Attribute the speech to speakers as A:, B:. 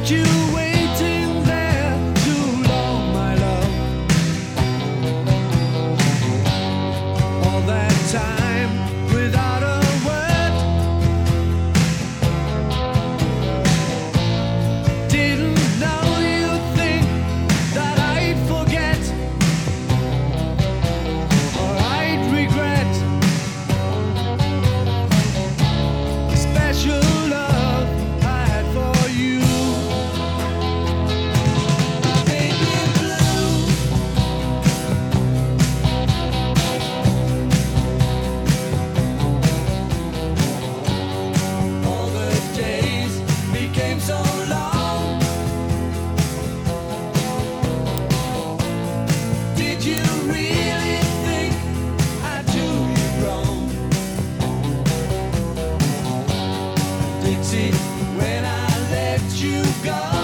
A: you waiting there too long, my love. All that time without a word. Didn't know you'd think that I'd forget or I'd regret the special love I had for you. Baby blue, all the days became so long. Did you really think I'd do you wrong? Dixie, when I let you go,